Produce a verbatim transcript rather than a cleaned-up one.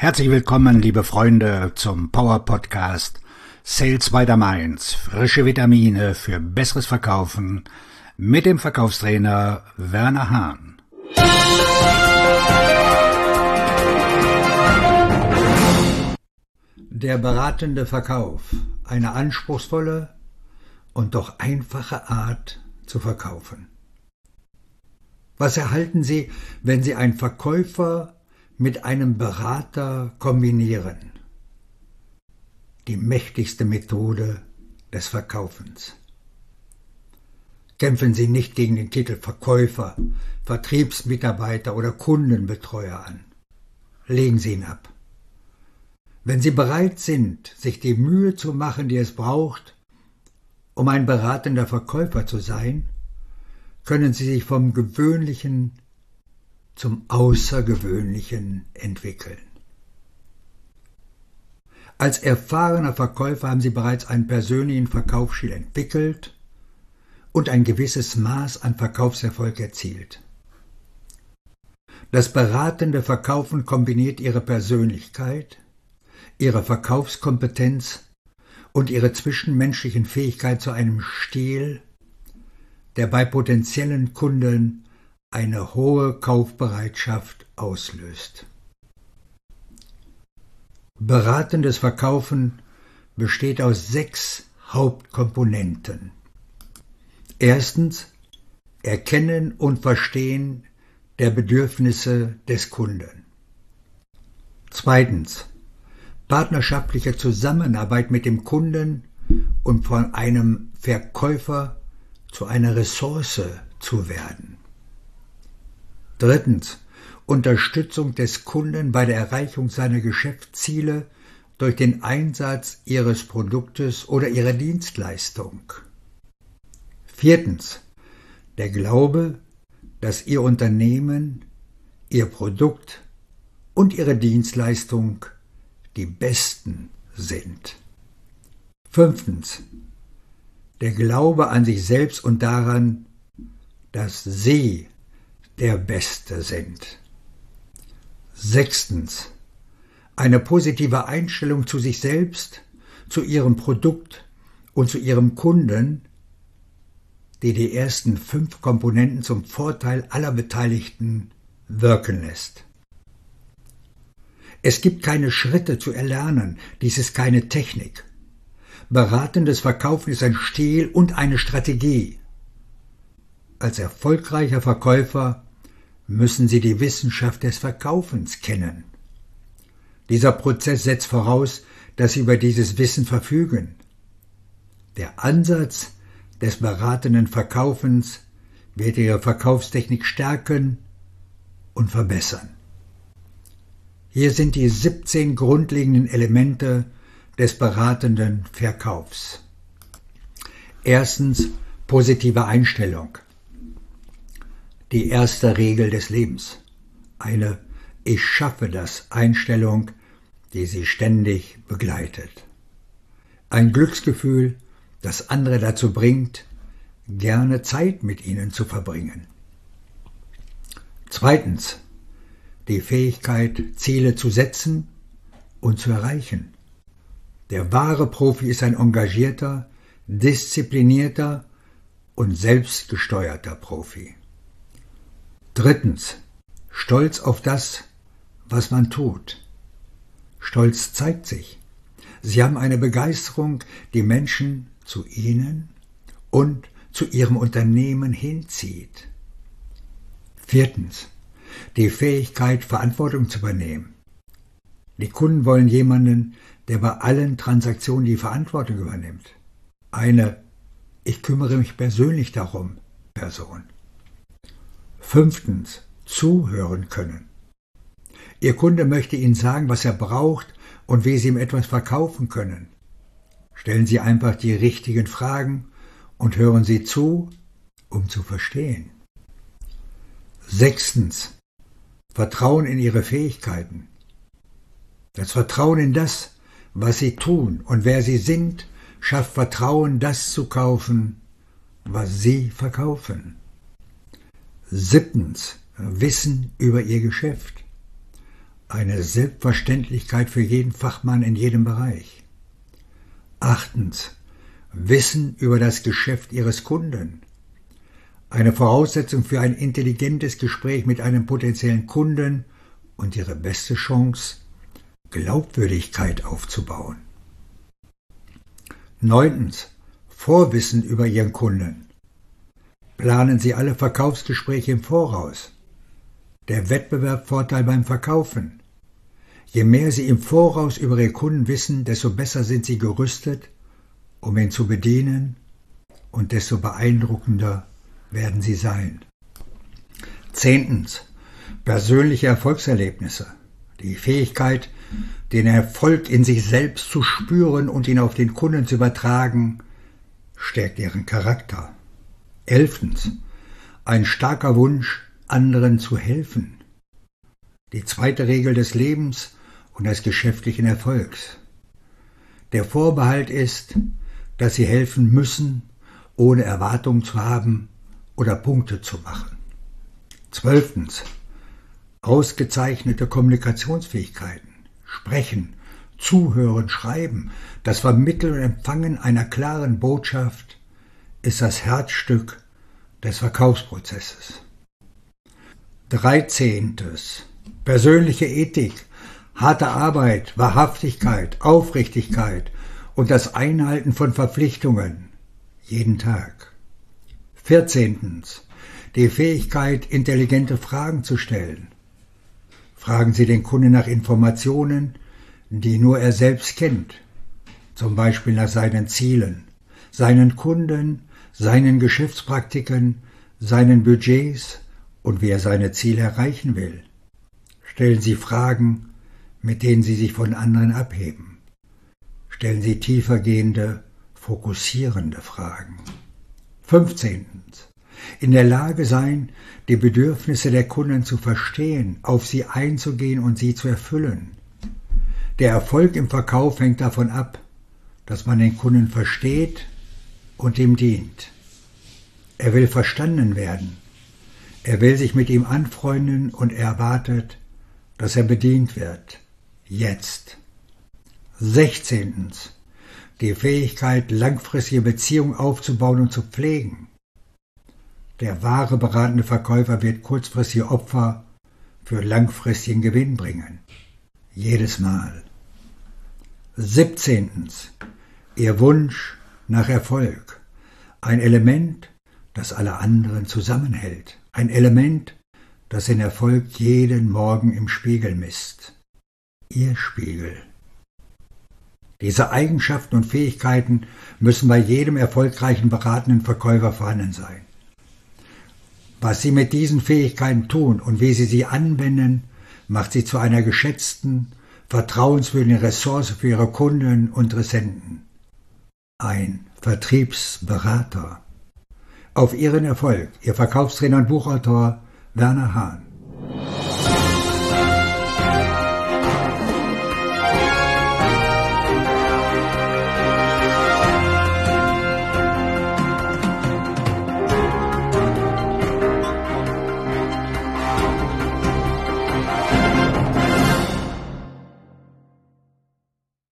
Herzlich willkommen, liebe Freunde, zum Power Podcast Sales by the Mainz. Frische Vitamine für besseres Verkaufen mit dem Verkaufstrainer Werner Hahn. Der beratende Verkauf, eine anspruchsvolle und doch einfache Art zu verkaufen. Was erhalten Sie, wenn Sie einen Verkäufer mit einem Berater kombinieren? Die mächtigste Methode des Verkaufens. Kämpfen Sie nicht gegen den Titel Verkäufer, Vertriebsmitarbeiter oder Kundenbetreuer an. Legen Sie ihn ab. Wenn Sie bereit sind, sich die Mühe zu machen, die es braucht, um ein beratender Verkäufer zu sein, können Sie sich vom Gewöhnlichen zum Außergewöhnlichen entwickeln. Als erfahrener Verkäufer haben Sie bereits einen persönlichen Verkaufsstil entwickelt und ein gewisses Maß an Verkaufserfolg erzielt. Das beratende Verkaufen kombiniert Ihre Persönlichkeit, Ihre Verkaufskompetenz und Ihre zwischenmenschlichen Fähigkeit zu einem Stil, der bei potenziellen Kunden eine hohe Kaufbereitschaft auslöst. Beratendes Verkaufen besteht aus sechs Hauptkomponenten. Erstens, Erkennen und Verstehen der Bedürfnisse des Kunden. Zweitens, partnerschaftliche Zusammenarbeit mit dem Kunden und von einem Verkäufer zu einer Ressource zu werden. Drittens, Unterstützung des Kunden bei der Erreichung seiner Geschäftsziele durch den Einsatz Ihres Produktes oder Ihrer Dienstleistung. Viertens, der Glaube, dass Ihr Unternehmen, Ihr Produkt und Ihre Dienstleistung die besten sind. Fünftens, der Glaube an sich selbst und daran, dass Sie der Beste sind. Sechstens, eine positive Einstellung zu sich selbst, zu Ihrem Produkt und zu Ihrem Kunden, die die ersten fünf Komponenten zum Vorteil aller Beteiligten wirken lässt. Es gibt keine Schritte zu erlernen, dies ist keine Technik. Beratendes Verkaufen ist ein Stil und eine Strategie. Als erfolgreicher Verkäufer müssen Sie die Wissenschaft des Verkaufens kennen. Dieser Prozess setzt voraus, dass Sie über dieses Wissen verfügen. Der Ansatz des beratenden Verkaufens wird Ihre Verkaufstechnik stärken und verbessern. Hier sind die siebzehn grundlegenden Elemente des beratenden Verkaufs. Erstens, positive Einstellung. Die erste Regel des Lebens. Eine Ich schaffe das Einstellung, die Sie ständig begleitet. Ein Glücksgefühl, das andere dazu bringt, gerne Zeit mit Ihnen zu verbringen. Zweitens, die Fähigkeit, Ziele zu setzen und zu erreichen. Der wahre Profi ist ein engagierter, disziplinierter und selbstgesteuerter Profi. Drittens, Stolz auf das, was man tut. Stolz zeigt sich. Sie haben eine Begeisterung, die Menschen zu Ihnen und zu Ihrem Unternehmen hinzieht. Viertens, die Fähigkeit, Verantwortung zu übernehmen. Die Kunden wollen jemanden, der bei allen Transaktionen die Verantwortung übernimmt. Eine Ich kümmere mich persönlich darum Person. Fünftens, zuhören können. Ihr Kunde möchte Ihnen sagen, was er braucht und wie Sie ihm etwas verkaufen können. Stellen Sie einfach die richtigen Fragen und hören Sie zu, um zu verstehen. Sechstens, Vertrauen in Ihre Fähigkeiten. Das Vertrauen in das, was Sie tun und wer Sie sind, schafft Vertrauen, das zu kaufen, was Sie verkaufen. Siebtens, Wissen über Ihr Geschäft. Eine Selbstverständlichkeit für jeden Fachmann in jedem Bereich. Achtens. Wissen über das Geschäft Ihres Kunden. Eine Voraussetzung für ein intelligentes Gespräch mit einem potenziellen Kunden und Ihre beste Chance, Glaubwürdigkeit aufzubauen. Neuntens. Vorwissen über Ihren Kunden. Planen Sie alle Verkaufsgespräche im Voraus. Der Wettbewerbsvorteil beim Verkaufen. Je mehr Sie im Voraus über Ihre Kunden wissen, desto besser sind Sie gerüstet, um ihn zu bedienen, und desto beeindruckender werden Sie sein. Zehntens. Persönliche Erfolgserlebnisse. Die Fähigkeit, den Erfolg in sich selbst zu spüren und ihn auf den Kunden zu übertragen, stärkt Ihren Charakter. Elftens. Ein starker Wunsch, anderen zu helfen. Die zweite Regel des Lebens und des geschäftlichen Erfolgs. Der Vorbehalt ist, dass Sie helfen müssen, ohne Erwartungen zu haben oder Punkte zu machen. Zwölftens. Ausgezeichnete Kommunikationsfähigkeiten. Sprechen, Zuhören, Schreiben, das Vermitteln und Empfangen einer klaren Botschaft ist das Herzstück des Verkaufsprozesses. Dreizehntes. Persönliche Ethik, harte Arbeit, Wahrhaftigkeit, Aufrichtigkeit und das Einhalten von Verpflichtungen jeden Tag. Vierzehntens. Die Fähigkeit, intelligente Fragen zu stellen. Fragen Sie den Kunden nach Informationen, die nur er selbst kennt, zum Beispiel nach seinen Zielen, seinen Kunden, seinen Geschäftspraktiken, seinen Budgets und wie er seine Ziele erreichen will. Stellen Sie Fragen, mit denen Sie sich von anderen abheben. Stellen Sie tiefergehende, fokussierende Fragen. Fünfzehntens. In der Lage sein, die Bedürfnisse der Kunden zu verstehen, auf sie einzugehen und sie zu erfüllen. Der Erfolg im Verkauf hängt davon ab, dass man den Kunden versteht und ihm dient. Er will verstanden werden. Er will sich mit ihm anfreunden und er erwartet, dass er bedient wird. Jetzt. Sechzehntens. Die Fähigkeit, langfristige Beziehungen aufzubauen und zu pflegen. Der wahre beratende Verkäufer wird kurzfristige Opfer für langfristigen Gewinn bringen. Jedes Mal. Siebzehntens. Ihr Wunsch nach Erfolg. Ein Element, das alle anderen zusammenhält. Ein Element, das den Erfolg jeden Morgen im Spiegel misst. Ihr Spiegel. Diese Eigenschaften und Fähigkeiten müssen bei jedem erfolgreichen beratenden Verkäufer vorhanden sein. Was Sie mit diesen Fähigkeiten tun und wie Sie sie anwenden, macht Sie zu einer geschätzten, vertrauenswürdigen Ressource für Ihre Kunden und Interessenten. Ein Vertriebsberater. Auf Ihren Erfolg, Ihr Verkaufstrainer und Buchautor Werner Hahn.